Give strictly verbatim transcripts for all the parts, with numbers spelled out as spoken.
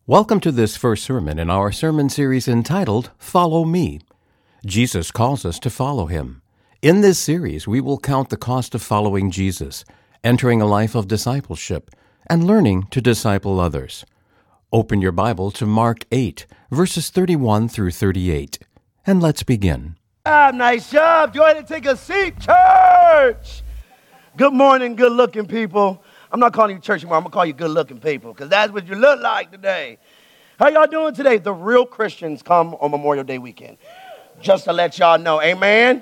Welcome to this first sermon in our sermon series entitled, Follow Me. Jesus calls us to follow him. In this series, we will count the cost of following Jesus, entering a life of discipleship, and learning to disciple others. Open your Bible to Mark eight, verses thirty-one through thirty-eight, and let's begin. Ah, nice job. Go ahead and take a seat, church. Good morning, good-looking people. I'm not calling you church anymore. I'm going to call you good-looking people because that's what you look like today. How y'all doing today? The real Christians come on Memorial Day weekend. Just to let y'all know. Amen?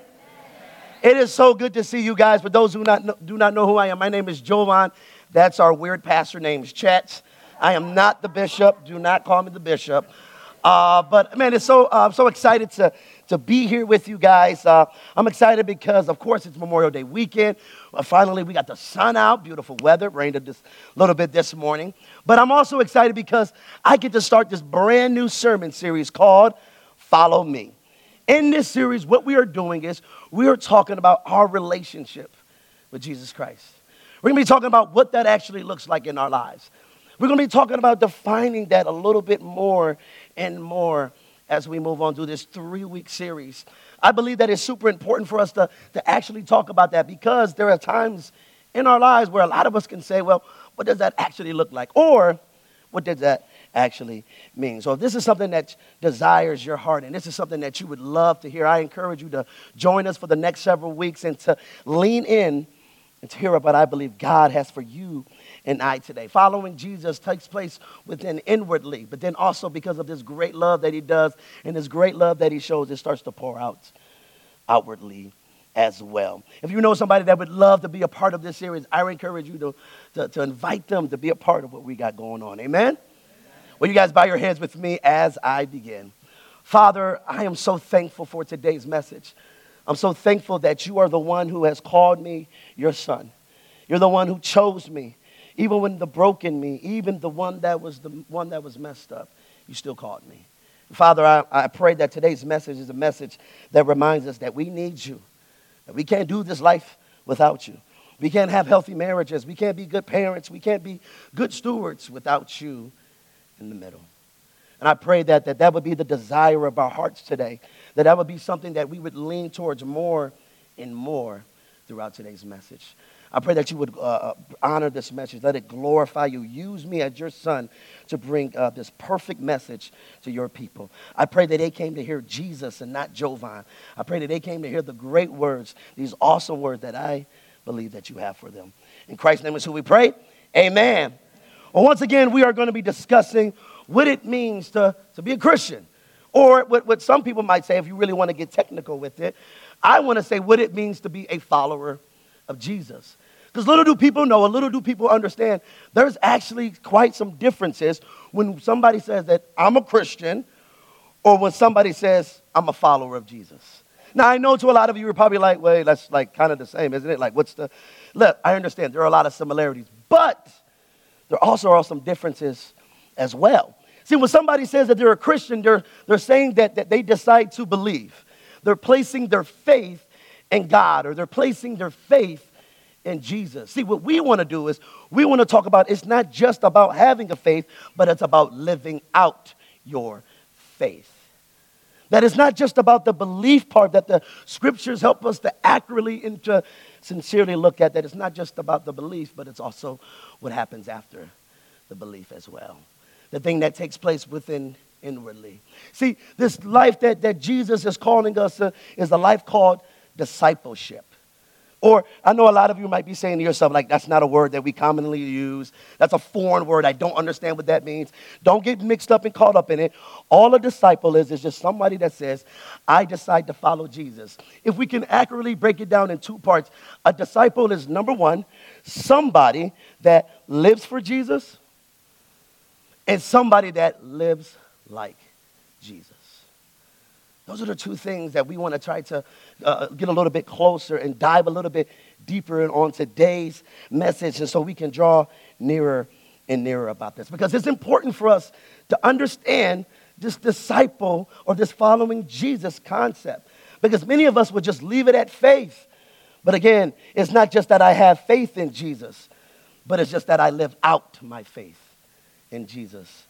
It is so good to see you guys. For those who not know, do not know who I am, my name is Jovan. That's our weird pastor name is Chet. I am not the bishop. Do not call me the bishop. Uh, but, man, it's so, uh, I'm so excited to, to be here with you guys. Uh, I'm excited because, of course, it's Memorial Day weekend. Uh, finally, we got the sun out, beautiful weather. It rained a this, little bit this morning. But I'm also excited because I get to start this brand new sermon series called Follow Me. In this series, what we are doing is we are talking about our relationship with Jesus Christ. We're going to be talking about what that actually looks like in our lives. We're going to be talking about defining that a little bit more and more as we move on through this three-week series. I believe that it's super important for us to, to actually talk about that because there are times in our lives where a lot of us can say, well, what does that actually look like? Or what does that actually mean? So if this is something that desires your heart and this is something that you would love to hear, I encourage you to join us for the next several weeks and to lean in and to hear what I believe God has for you and I today. Following Jesus takes place within inwardly, but then also because of this great love that he does and this great love that he shows, it starts to pour out outwardly as well. If you know somebody that would love to be a part of this series, I would encourage you to, to, to invite them to be a part of what we got going on. Amen? Amen? Will you guys bow your heads with me as I begin? Father, I am so thankful for today's message. I'm so thankful that you are the one who has called me your son. You're the one who chose me. Even when the broken me, even the one that was the one that was messed up, you still called me. Father, I, I pray that today's message is a message that reminds us that we need you. That we can't do this life without you. We can't have healthy marriages. We can't be good parents. We can't be good stewards without you in the middle. And I pray that that, that would be the desire of our hearts today. That that would be something that we would lean towards more and more throughout today's message. I pray that you would uh, honor this message. Let it glorify you. Use me as your son to bring uh, this perfect message to your people. I pray that they came to hear Jesus and not Jovan. I pray that they came to hear the great words, these awesome words that I believe that you have for them. In Christ's name is who we pray. Amen. Well, once again, we are going to be discussing what it means to, to be a Christian. Or what, what some people might say, if you really want to get technical with it, I want to say what it means to be a follower of Jesus. Because little do people know, or little do people understand, there's actually quite some differences when somebody says that I'm a Christian or when somebody says I'm a follower of Jesus. Now, I know to a lot of you are probably like, wait, that's like kind of the same, isn't it? Like, what's the... Look, I understand there are a lot of similarities, but there also are some differences as well. See, when somebody says that they're a Christian, they're, they're saying that, that they decide to believe. They're placing their faith in God, or they're placing their faith in Jesus. See, what we want to do is we want to talk about it's not just about having a faith, but it's about living out your faith. That it's not just about the belief part that the scriptures help us to accurately and to sincerely look at. That it's not just about the belief, but it's also what happens after the belief as well. The thing that takes place within inwardly. See, this life that, that Jesus is calling us to is a life called discipleship. Or I know a lot of you might be saying to yourself, like, that's not a word that we commonly use. That's a foreign word. I don't understand what that means. Don't get mixed up and caught up in it. All a disciple is is just somebody that says, I decide to follow Jesus. If we can accurately break it down in two parts, a disciple is, number one, somebody that lives for Jesus and somebody that lives like Jesus. Those are the two things that we want to try to uh, get a little bit closer and dive a little bit deeper in on today's message, and so we can draw nearer and nearer about this. Because it's important for us to understand this disciple or this following Jesus concept. Because many of us would just leave it at faith. But again, it's not just that I have faith in Jesus, but it's just that I live out my faith in Jesus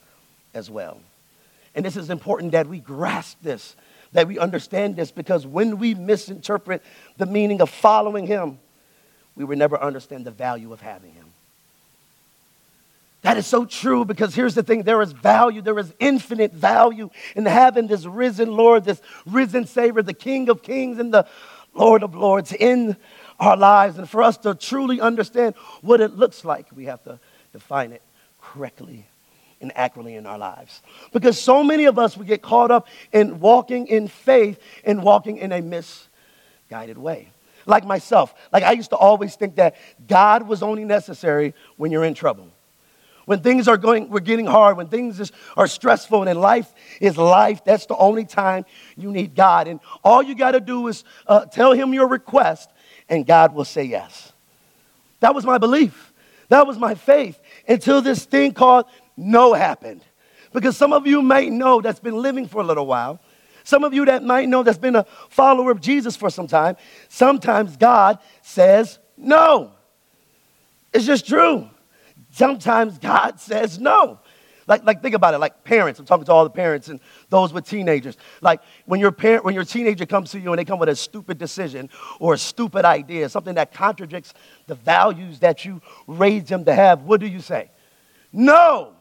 as well. And this is important that we grasp this, that we understand this, because when we misinterpret the meaning of following him, we will never understand the value of having him. That is so true, because here's the thing. There is value. There is infinite value in having this risen Lord, this risen Savior, the King of Kings and the Lord of Lords in our lives. And for us to truly understand what it looks like, we have to define it correctly and accurately in our lives. Because so many of us, we get caught up in walking in faith and walking in a misguided way. Like myself. Like I used to always think that God was only necessary when you're in trouble. When things are going, we're getting hard, when things is, are stressful, and in life is life, that's the only time you need God. And all you got to do is uh, tell him your request, and God will say yes. That was my belief. That was my faith until this thing called no happened. Because some of you might know that's been living for a little while. Some of you that might know that's been a follower of Jesus for some time. Sometimes God says no. It's just true. Sometimes God says no. Like, like think about it, like parents. I'm talking to all the parents and those with teenagers. Like when your parent, when your teenager comes to you and they come with a stupid decision or a stupid idea, something that contradicts the values that you raised them to have, what do you say? No.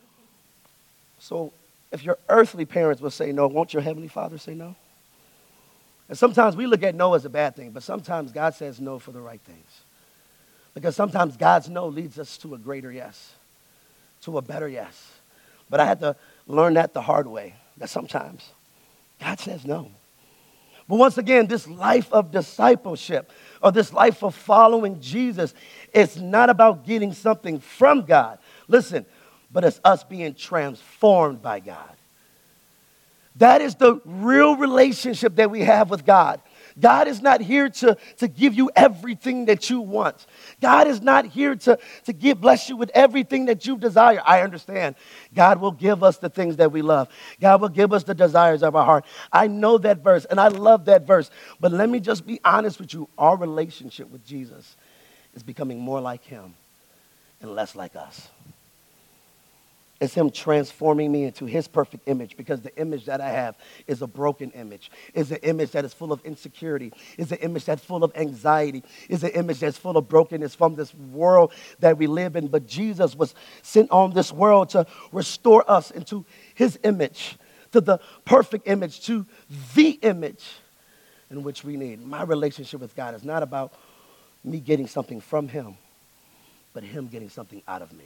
So if your earthly parents will say no, won't your heavenly Father say no? And sometimes we look at no as a bad thing, but sometimes God says no for the right things. Because sometimes God's no leads us to a greater yes, to a better yes. But I had to learn that the hard way, that sometimes God says no. But once again, this life of discipleship or this life of following Jesus, it's not about getting something from God. Listen, but it's us being transformed by God. That is the real relationship that we have with God. God is not here to, to give you everything that you want. God is not here to, to give, bless you with everything that you desire. I understand. God will give us the things that we love. God will give us the desires of our heart. I know that verse, and I love that verse. But let me just be honest with you. Our relationship with Jesus is becoming more like him and less like us. It's him transforming me into his perfect image, because the image that I have is a broken image. It's an image that is full of insecurity. It's an image that's full of anxiety. It's an image that's full of brokenness from this world that we live in. But Jesus was sent on this world to restore us into his image, to the perfect image, to the image in which we need. My relationship with God is not about me getting something from him, but him getting something out of me.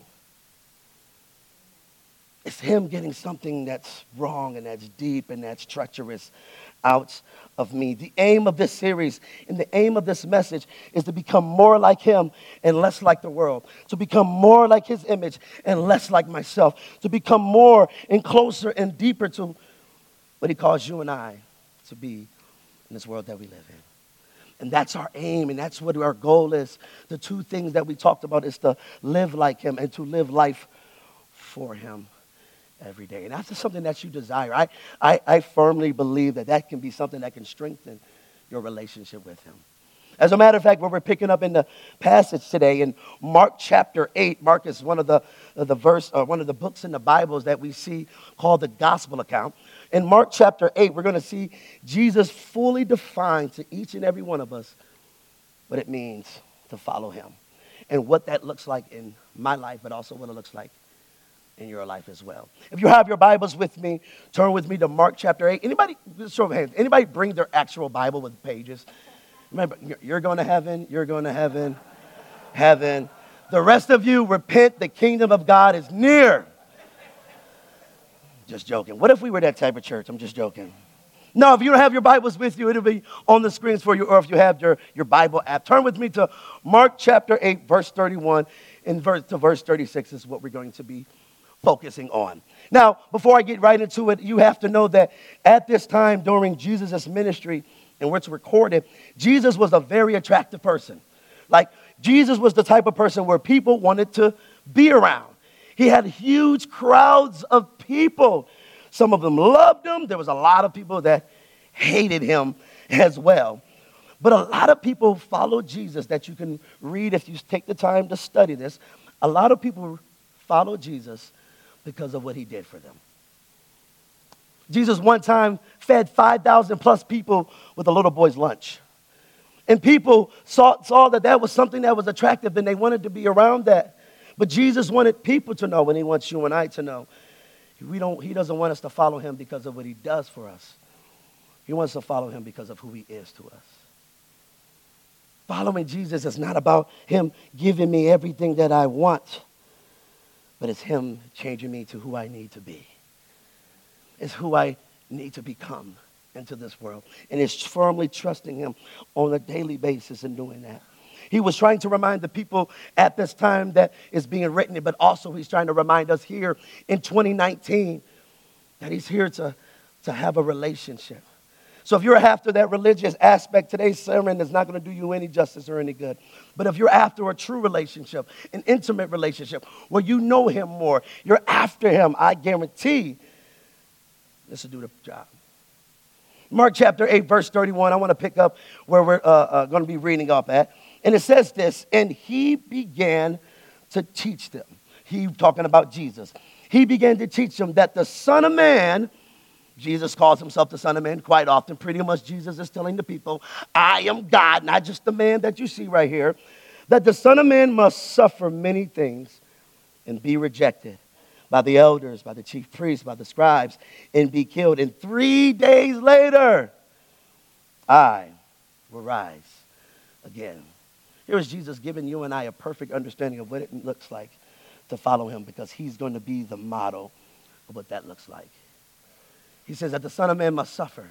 It's him getting something that's wrong and that's deep and that's treacherous out of me. The aim of this series and the aim of this message is to become more like him and less like the world. To become more like his image and less like myself. To become more and closer and deeper to what he calls you and I to be in this world that we live in. And that's our aim, and that's what our goal is. The two things that we talked about is to live like him and to live life for him every day. And that's just something that you desire. I, I, I firmly believe that that can be something that can strengthen your relationship with him. As a matter of fact, what we're picking up in the passage today in Mark chapter eight, Mark is one of the, uh, the verse, or one of the books in the Bibles that we see called the gospel account. In Mark chapter eight, we're going to see Jesus fully define to each and every one of us what it means to follow him and what that looks like in my life, but also what it looks like in your life as well. If you have your Bibles with me, turn with me to Mark chapter eight. Anybody, just show of hands, anybody bring their actual Bible with pages? Remember, you're going to heaven, you're going to heaven, heaven. The rest of you, repent, the kingdom of God is near. Just joking. What if we were that type of church? I'm just joking. No, if you don't have your Bibles with you, it'll be on the screens for you, or if you have your, your Bible app. Turn with me to Mark chapter eight, verse thirty-one, and verse, to verse thirty-six is what we're going to be focusing on. Now, before I get right into it, you have to know that at this time during Jesus' ministry, and where it's recorded, Jesus was a very attractive person. Like, Jesus was the type of person where people wanted to be around. He had huge crowds of people. Some of them loved him. There was a lot of people that hated him as well. But a lot of people followed Jesus that you can read if you take the time to study this. A lot of people followed Jesus because of what he did for them. Jesus one time fed five thousand plus people with a little boy's lunch. And people saw, saw that that was something that was attractive and they wanted to be around that. But Jesus wanted people to know, and he wants you and I to know, we don't, he doesn't want us to follow him because of what he does for us. He wants us to follow him because of who he is to us. Following Jesus is not about him giving me everything that I want, but it's him changing me to who I need to be. It's who I need to become into this world. And it's firmly trusting him on a daily basis in doing that. He was trying to remind the people at this time that is being written, but also he's trying to remind us here in twenty nineteen that he's here to, to have a relationship. So if you're after that religious aspect, today's sermon is not going to do you any justice or any good. But if you're after a true relationship, an intimate relationship, where you know him more, you're after him, I guarantee this will do the job. Mark chapter eight, verse thirty-one, I want to pick up where we're uh, uh, going to be reading up at. And it says this, and he began to teach them. He talking about Jesus. He began to teach them that the Son of Man, Jesus calls himself the Son of Man quite often. Pretty much Jesus is telling the people, I am God, not just the man that you see right here. That the Son of Man must suffer many things and be rejected by the elders, by the chief priests, by the scribes, and be killed. And three days later, I will rise again. Here is Jesus giving you and I a perfect understanding of what it looks like to follow him, because he's going to be the model of what that looks like. He says that the Son of Man must suffer.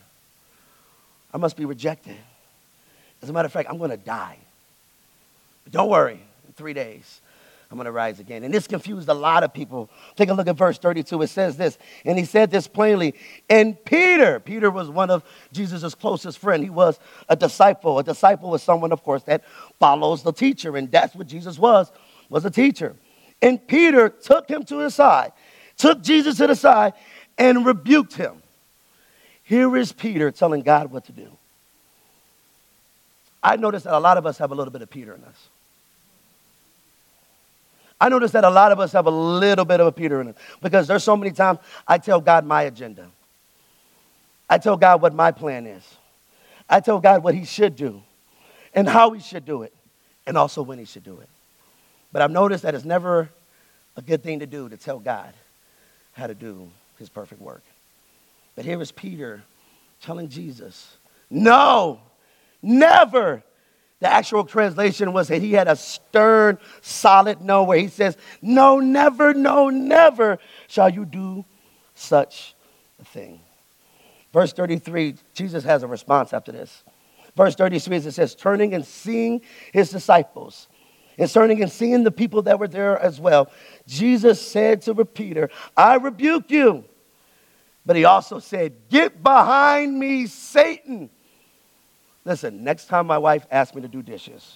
I must be rejected. As a matter of fact, I'm going to die. But don't worry, in three days, I'm going to rise again. And this confused a lot of people. Take a look at verse thirty-two. It says this, and he said this plainly. And Peter, Peter was one of Jesus' closest friends. He was a disciple. A disciple was someone, of course, that follows the teacher. And that's what Jesus was, was a teacher. And Peter took him to his side, took Jesus to the side, and rebuked him. Here is Peter telling God what to do. I noticed that a lot of us have a little bit of Peter in us. I notice that a lot of us have a little bit of a Peter in us, because there's so many times I tell God my agenda. I tell God what my plan is. I tell God what he should do and how he should do it, and also when he should do it. But I've noticed that it's never a good thing to do to tell God how to do his perfect work. But here is Peter telling Jesus, no, never. The actual translation was that he had a stern, solid no, where he says, no, never, no, never shall you do such a thing. Verse thirty-three, Jesus has a response after this. Verse thirty-three, it says, turning and seeing his disciples, and turning and seeing the people that were there as well, Jesus said to Peter, I rebuke you. But he also said, get behind me, Satan. Listen, next time my wife asks me to do dishes,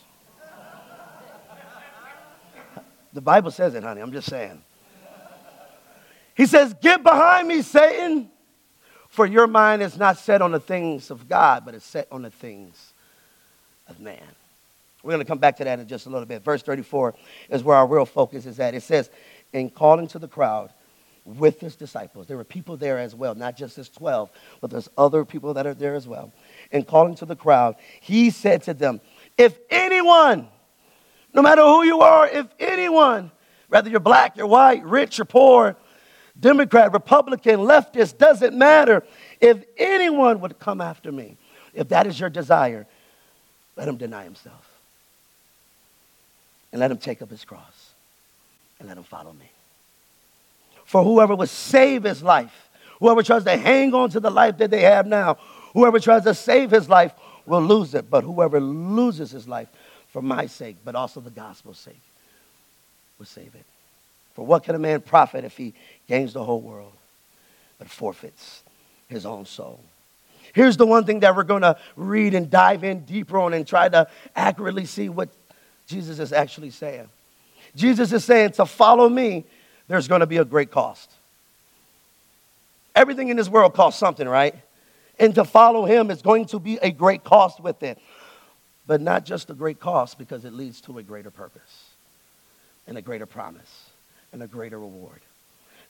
the Bible says it, honey, I'm just saying. He says, get behind me, Satan, for your mind is not set on the things of God, but it's set on the things of man. We're going to come back to that in just a little bit. Verse thirty-four is where our real focus is at. It says, in calling to the crowd with his disciples. There were people there as well, not just his twelve, but there's other people that are there as well. And calling to the crowd, he said to them, if anyone, no matter who you are, if anyone, whether you're black, you're white, rich or poor, Democrat, Republican, leftist, doesn't matter. If anyone would come after me, if that is your desire, let him deny himself. And let him take up his cross. And let him follow me. For whoever would save his life, whoever tries to hang on to the life that they have now, whoever tries to save his life will lose it. But whoever loses his life for my sake, but also the gospel's sake, will save it. For what can a man profit if he gains the whole world, but forfeits his own soul? Here's the one thing that we're going to read and dive in deeper on and try to accurately see what Jesus is actually saying. Jesus is saying, to follow me, there's going to be a great cost. Everything in this world costs something, right? And to follow him is going to be a great cost with it. But not just a great cost, because it leads to a greater purpose and a greater promise and a greater reward.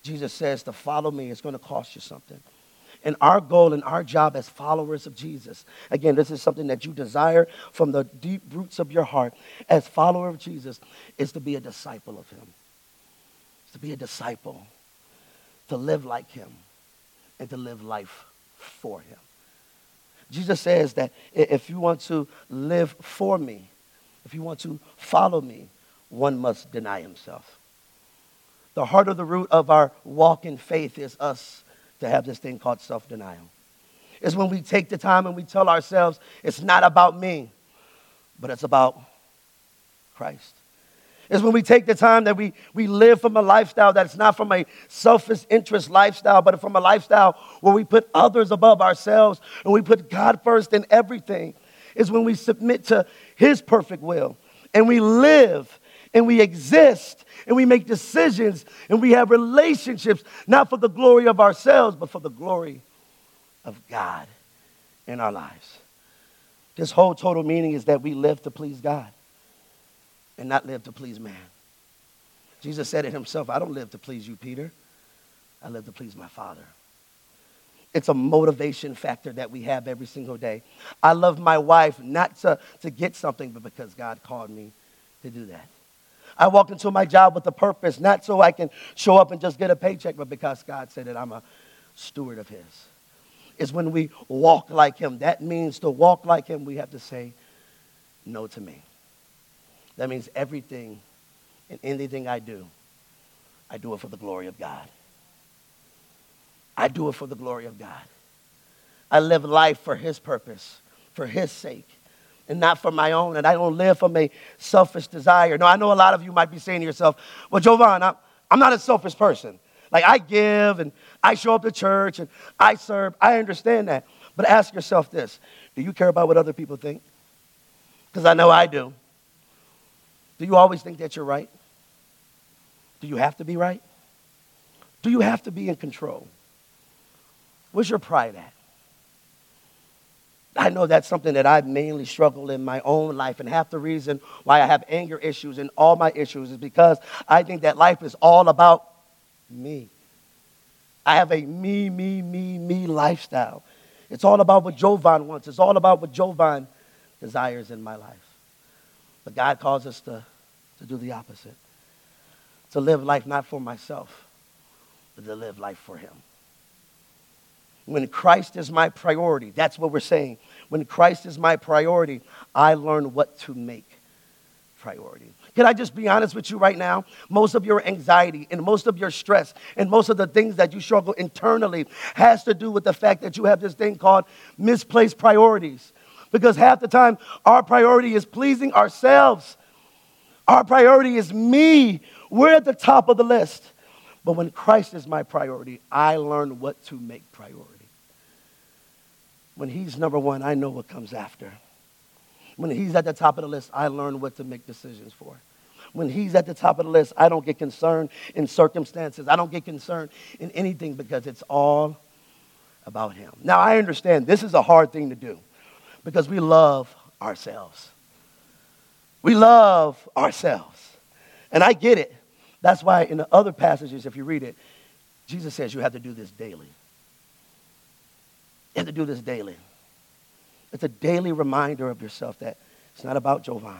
Jesus says to follow me, it's going to cost you something. And our goal and our job as followers of Jesus, again, this is something that you desire from the deep roots of your heart as follower of Jesus, is to be a disciple of him. To be a disciple, to live like him, and to live life for him. Jesus says that if you want to live for me, if you want to follow me, one must deny himself. The heart of the root of our walk in faith is us to have this thing called self-denial. It's when we take the time and we tell ourselves, it's not about me, but it's about Christ. It's when we take the time that we, we live from a lifestyle that's not from a selfish interest lifestyle, but from a lifestyle where we put others above ourselves and we put God first in everything. It's when we submit to his perfect will and we live and we exist and we make decisions and we have relationships, not for the glory of ourselves, but for the glory of God in our lives. This whole total meaning is that we live to please God and not live to please man. Jesus said it himself, I don't live to please you, Peter. I live to please my Father. It's a motivation factor that we have every single day. I love my wife not to, to get something, but because God called me to do that. I walk into my job with a purpose, not so I can show up and just get a paycheck, but because God said that I'm a steward of his. It's when we walk like him. That means to walk like him, we have to say no to me. That means everything and anything I do, I do it for the glory of God. I do it for the glory of God. I live life for his purpose, for his sake, and not for my own. And I don't live from a selfish desire. No, I know a lot of you might be saying to yourself, well, Jovan, I'm, I'm not a selfish person. Like, I give and I show up to church and I serve. I understand that. But ask yourself this. Do you care about what other people think? Because I know I do. Do you always think that you're right? Do you have to be right? Do you have to be in control? Where's your pride at? I know that's something that I've mainly struggled in my own life, and half the reason why I have anger issues and all my issues is because I think that life is all about me. I have a me, me, me, me lifestyle. It's all about what Jovan wants. It's all about what Jovan desires in my life. But God calls us to, to do the opposite. To live life not for myself, but to live life for him. When Christ is my priority, that's what we're saying. When Christ is my priority, I learn what to make priority. Can I just be honest with you right now? Most of your anxiety and most of your stress and most of the things that you struggle internally has to do with the fact that you have this thing called misplaced priorities. Because half the time, our priority is pleasing ourselves. Our priority is me. We're at the top of the list. But when Christ is my priority, I learn what to make priority. When he's number one, I know what comes after. When he's at the top of the list, I learn what to make decisions for. When he's at the top of the list, I don't get concerned in circumstances. I don't get concerned in anything because it's all about him. Now, I understand this is a hard thing to do because we love ourselves. We love ourselves. And I get it. That's why in the other passages, if you read it, Jesus says you have to do this daily. You have to do this daily. It's a daily reminder of yourself that it's not about Jovan.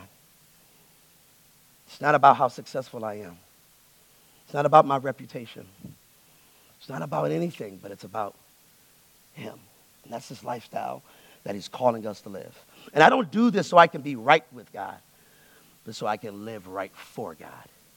It's not about how successful I am. It's not about my reputation. It's not about anything, but it's about him. And that's this lifestyle that he's calling us to live. And I don't do this so I can be right with God, but so I can live right for God.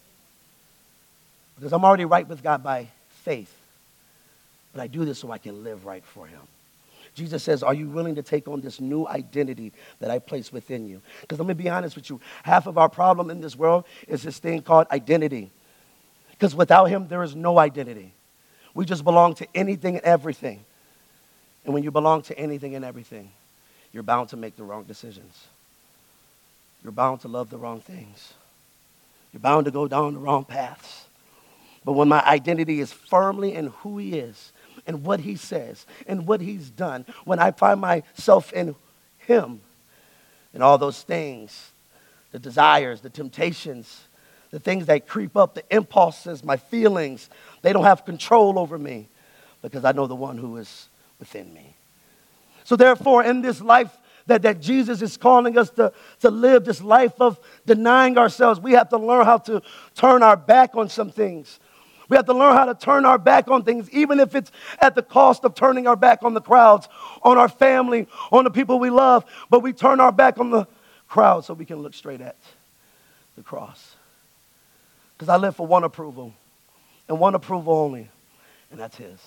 Because I'm already right with God by faith. But I do this so I can live right for him. Jesus says, are you willing to take on this new identity that I place within you? Because let me be honest with you. Half of our problem in this world is this thing called identity. Because without him, there is no identity. We just belong to anything and everything. And when you belong to anything and everything, you're bound to make the wrong decisions. You're bound to love the wrong things. You're bound to go down the wrong paths. But when my identity is firmly in who he is and what he says and what he's done, when I find myself in him and all those things, the desires, the temptations, the things that creep up, the impulses, my feelings, they don't have control over me because I know the one who is within me. So therefore, in this life that, that Jesus is calling us to, to live, this life of denying ourselves, we have to learn how to turn our back on some things. We have to learn how to turn our back on things, even if it's at the cost of turning our back on the crowds, on our family, on the people we love. But we turn our back on the crowd so we can look straight at the cross. Because I live for one approval, and one approval only, and that's his.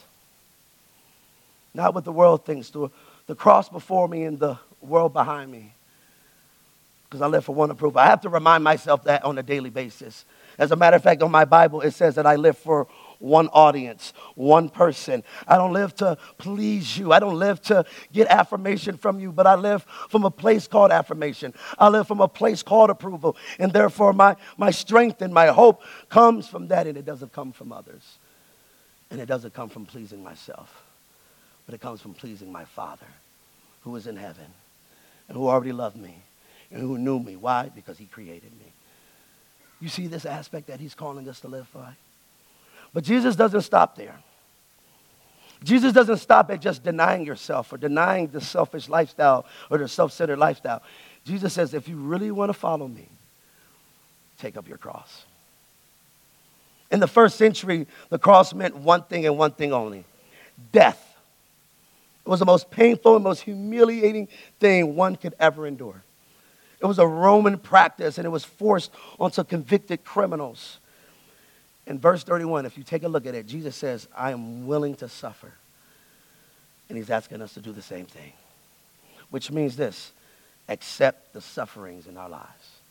Not what the world thinks, the, the cross before me and the world behind me. Because I live for one approval. I have to remind myself that on a daily basis. As a matter of fact, on my Bible, it says that I live for one audience, one person. I don't live to please you. I don't live to get affirmation from you, but I live from a place called affirmation. I live from a place called approval. And therefore, my, my strength and my hope comes from that, and it doesn't come from others. And it doesn't come from pleasing myself, but it comes from pleasing my Father who is in heaven and who already loved me and who knew me. Why? Because he created me. You see this aspect that he's calling us to live by? But Jesus doesn't stop there. Jesus doesn't stop at just denying yourself or denying the selfish lifestyle or the self-centered lifestyle. Jesus says, if you really want to follow me, take up your cross. In the first century, the cross meant one thing and one thing only: death. It was the most painful and most humiliating thing one could ever endure. It was a Roman practice, and it was forced onto convicted criminals. In verse thirty-one, if you take a look at it, Jesus says, I am willing to suffer. And he's asking us to do the same thing, which means this: accept the sufferings in our lives.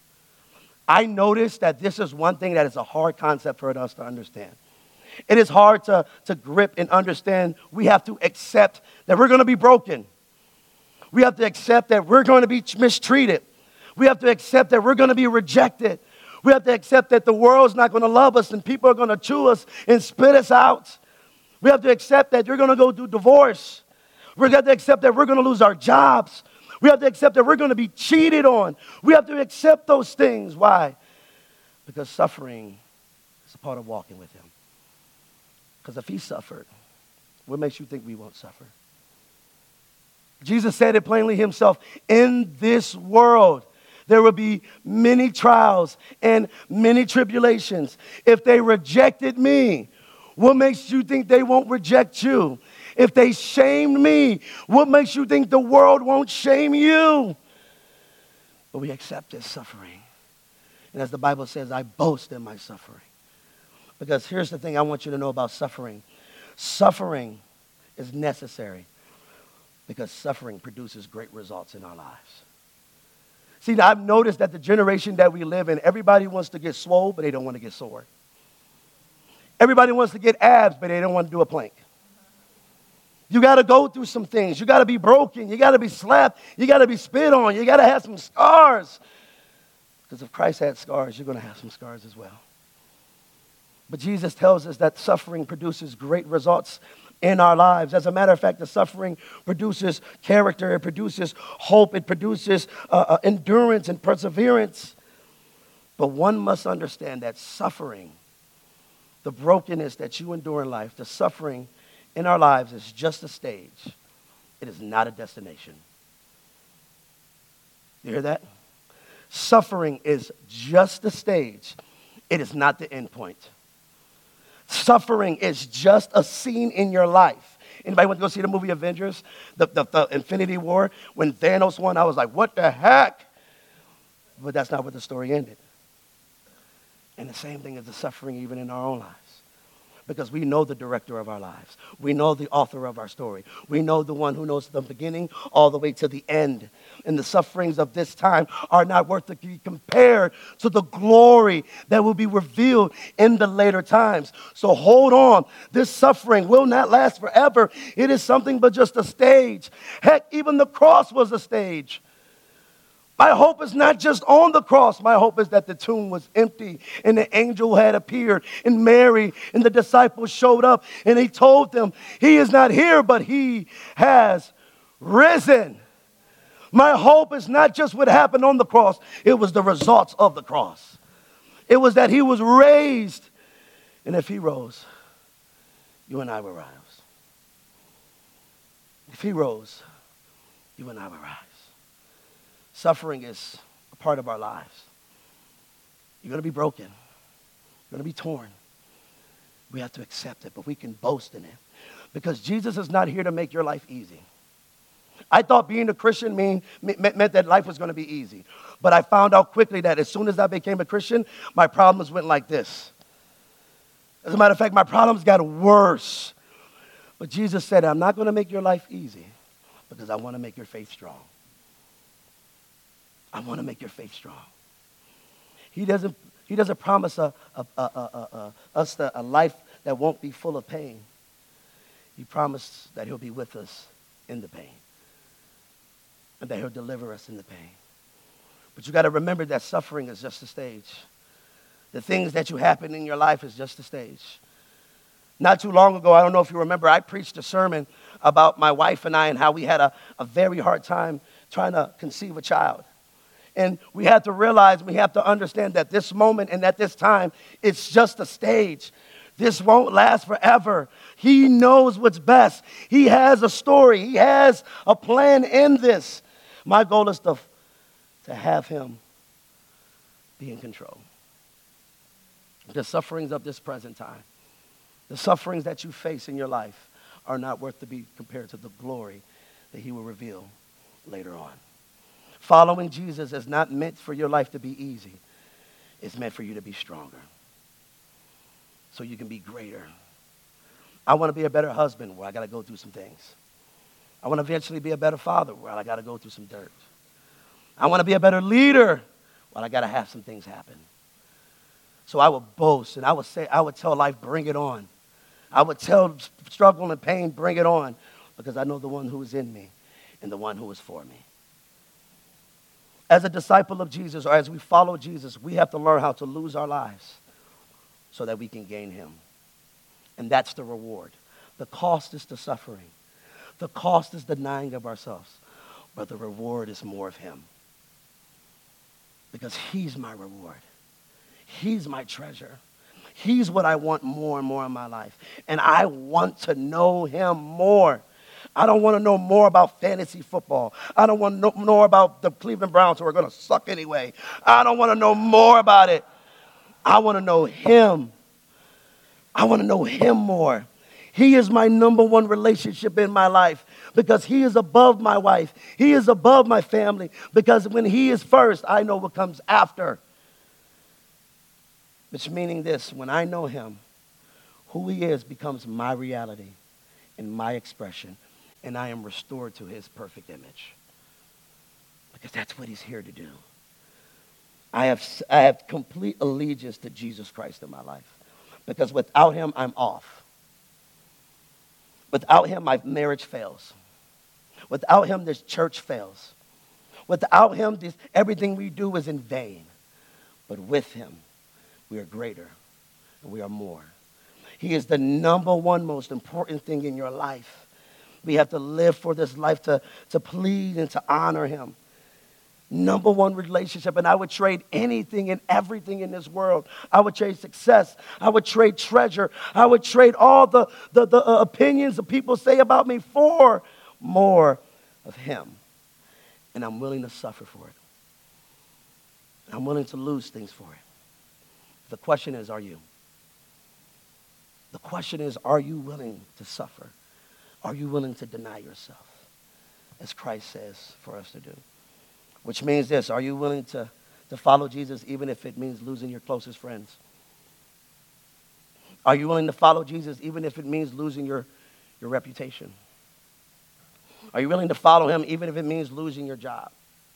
I noticed that this is one thing that is a hard concept for us to understand. It is hard to, to grip and understand. We have to accept that we're going to be broken. We have to accept that we're going to be mistreated. We have to accept that we're going to be rejected. We have to accept that the world's not going to love us and people are going to chew us and spit us out. We have to accept that you're going to go through divorce. We have to accept that we're going to lose our jobs. We have to accept that we're going to be cheated on. We have to accept those things. Why? Because suffering is a part of walking with him. Because if he suffered, what makes you think we won't suffer? Jesus said it plainly himself: in this world, there will be many trials and many tribulations. If they rejected me, what makes you think they won't reject you? If they shamed me, what makes you think the world won't shame you? But we accept this suffering. And as the Bible says, I boast in my suffering. Because here's the thing I want you to know about suffering. Suffering is necessary because suffering produces great results in our lives. See, now I've noticed that the generation that we live in, everybody wants to get swole, but they don't want to get sore. Everybody wants to get abs, but they don't want to do a plank. You got to go through some things. You got to be broken. You got to be slapped. You got to be spit on. You got to have some scars. Because if Christ had scars, you're going to have some scars as well. But Jesus tells us that suffering produces great results in our lives. As a matter of fact, the suffering produces character. It produces hope. It produces uh, uh, endurance and perseverance. But one must understand that suffering, the brokenness that you endure in life, the suffering in our lives is just a stage. It is not a destination. You hear that? Suffering is just a stage. It is not the end point. Suffering is just a scene in your life. Anybody want to go see the movie Avengers? The, the, the Infinity War? When Thanos won, I was like, what the heck? But that's not where the story ended. And the same thing is the suffering even in our own lives. Because we know the director of our lives. We know the author of our story. We know the one who knows the beginning all the way to the end. And the sufferings of this time are not worth to be compared to the glory that will be revealed in the later times. So hold on. This suffering will not last forever. It is something but just a stage. Heck, even the cross was a stage. My hope is not just on the cross. My hope is that the tomb was empty and the angel had appeared and Mary and the disciples showed up and he told them, he is not here, but he has risen. My hope is not just what happened on the cross. It was the results of the cross. It was that he was raised. And if he rose, you and I will rise. If he rose, you and I will rise. Suffering is a part of our lives. You're going to be broken. You're going to be torn. We have to accept it, but we can boast in it. Because Jesus is not here to make your life easy. I thought being a Christian mean, meant, meant that life was going to be easy. But I found out quickly that as soon as I became a Christian, my problems went like this. As a matter of fact, my problems got worse. But Jesus said, I'm not going to make your life easy because I want to make your faith strong. I want to make your faith strong. He doesn't, he doesn't promise a, a, a, a, a, us a, a life that won't be full of pain. He promised that he'll be with us in the pain and that he'll deliver us in the pain. But you got to remember that suffering is just a stage. The things that you happen in your life is just a stage. Not too long ago, I don't know if you remember, I preached a sermon about my wife and I and how we had a, a very hard time trying to conceive a child. And we have to realize, we have to understand that this moment and at this time, it's just a stage. This won't last forever. He knows what's best. He has a story. He has a plan in this. My goal is to, to have him be in control. The sufferings of this present time, the sufferings that you face in your life are not worth to be compared to the glory that he will reveal later on. Following Jesus is not meant for your life to be easy. It's meant for you to be stronger so you can be greater. I want to be a better husband where I got to go through some things. I want to eventually be a better father where I got to go through some dirt. I want to be a better leader where I got to have some things happen. So I would boast and I would say, I would tell life, bring it on. I would tell struggle and pain, bring it on, because I know the one who is in me and the one who is for me. As a disciple of Jesus, or as we follow Jesus, we have to learn how to lose our lives so that we can gain him. And that's the reward. The cost is the suffering. The cost is denying of ourselves. But the reward is more of him. Because he's my reward. He's my treasure. He's what I want more and more in my life. And I want to know him more. I don't want to know more about fantasy football. I don't want to know more about the Cleveland Browns who are going to suck anyway. I don't want to know more about it. I want to know him. I want to know him more. He is my number one relationship in my life because he is above my wife. He is above my family because when he is first, I know what comes after. Which meaning this, when I know him, who he is becomes my reality and my expression, and I am restored to his perfect image. Because that's what he's here to do. I have, I have complete allegiance to Jesus Christ in my life. Because without him, I'm off. Without him, my marriage fails. Without him, this church fails. Without him, this, everything we do is in vain. But with him, we are greater and we are more. He is the number one most important thing in your life. We have to live for this life to, to please and to honor him. Number one relationship, and I would trade anything and everything in this world. I would trade success. I would trade treasure. I would trade all the, the, the uh, opinions that people say about me for more of him. And I'm willing to suffer for it. I'm willing to lose things for it. The question is, are you? The question is, are you willing to suffer? Are you willing to deny yourself, as Christ says for us to do? Which means this, are you willing to, to follow Jesus even if it means losing your closest friends? Are you willing to follow Jesus even if it means losing your, your reputation? Are you willing to follow him even if it means losing your job?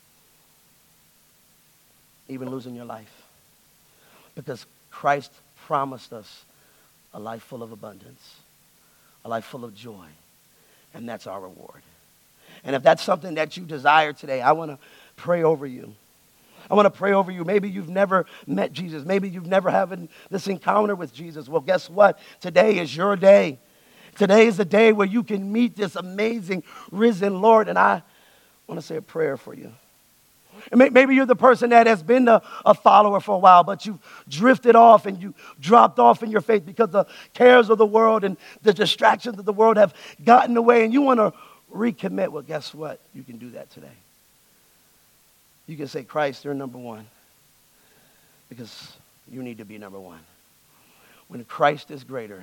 Even losing your life? Because Christ promised us a life full of abundance, a life full of joy, and that's our reward. And if that's something that you desire today, I want to pray over you. I want to pray over you. Maybe you've never met Jesus. Maybe you've never had this encounter with Jesus. Well, guess what? Today is your day. Today is the day where you can meet this amazing risen Lord. And I want to say a prayer for you. And may- maybe you're the person that has been a, a follower for a while, but you've drifted off and you dropped off in your faith because the cares of the world and the distractions of the world have gotten away, and you want to recommit. Well, guess what? You can do that today. You can say, Christ, you're number one, because you need to be number one. When Christ is greater,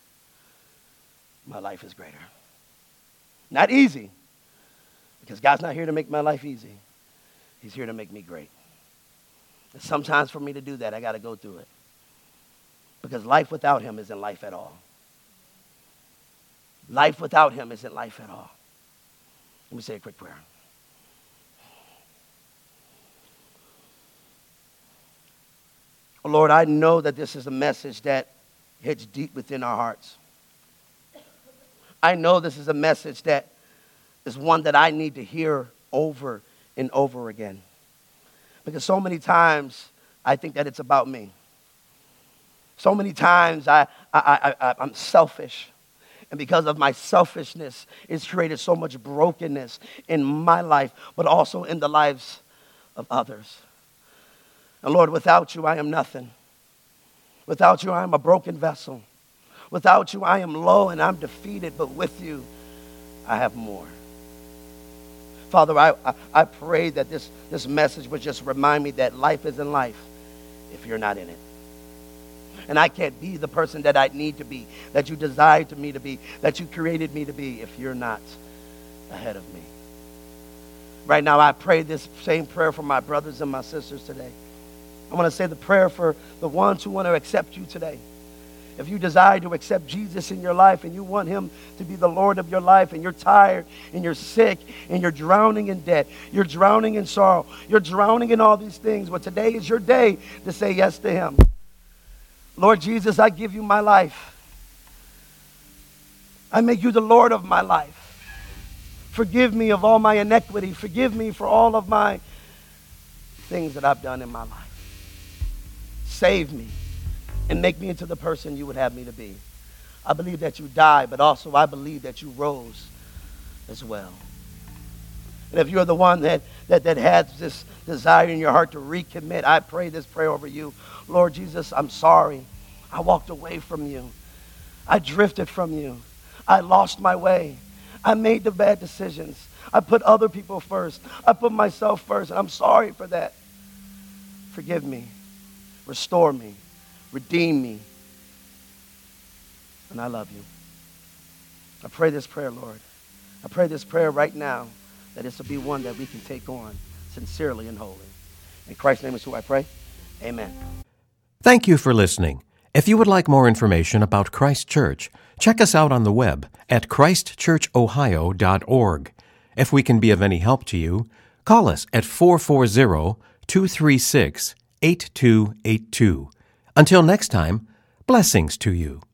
my life is greater. Not easy, because God's not here to make my life easy. He's here to make me great. And sometimes for me to do that, I got to go through it. Because life without him isn't life at all. Life without him isn't life at all. Let me say a quick prayer. Oh, Lord, I know that this is a message that hits deep within our hearts. I know this is a message that is one that I need to hear over and over again. Because so many times I think that it's about me. So many times I, I, I, I, I'm selfish. And because of my selfishness, it's created so much brokenness in my life, but also in the lives of others. And Lord, without you, I am nothing. Without you, I am a broken vessel. Without you, I am low and I'm defeated, but with you, I have more. Father, I, I, I pray that this, this message would just remind me that life isn't life if you're not in it. And I can't be the person that I need to be, that you desired me to be, that you created me to be, if you're not ahead of me. Right now, I pray this same prayer for my brothers and my sisters today. I want to say the prayer for the ones who want to accept you today. If you desire to accept Jesus in your life and you want him to be the Lord of your life, and you're tired and you're sick and you're drowning in debt, you're drowning in sorrow, you're drowning in all these things, well, today is your day to say yes to him. Lord Jesus, I give you my life. I make you the Lord of my life. Forgive me of all my iniquity. Forgive me for all of my things that I've done in my life. Save me and make me into the person you would have me to be. I believe that you died, but also I believe that you rose as well. And if you're the one that, that, that has this desire in your heart to recommit, I pray this prayer over you. Lord Jesus, I'm sorry. I walked away from you. I drifted from you. I lost my way. I made the bad decisions. I put other people first. I put myself first, and I'm sorry for that. Forgive me. Restore me. Redeem me. And I love you. I pray this prayer, Lord. I pray this prayer right now, that this will be one that we can take on sincerely and wholly. In Christ's name is who I pray. Amen. Thank you for listening. If you would like more information about Christ Church, check us out on the web at christ church ohio dot org. If we can be of any help to you, call us at four four zero, two three six, eight two eight two. Until next time, blessings to you.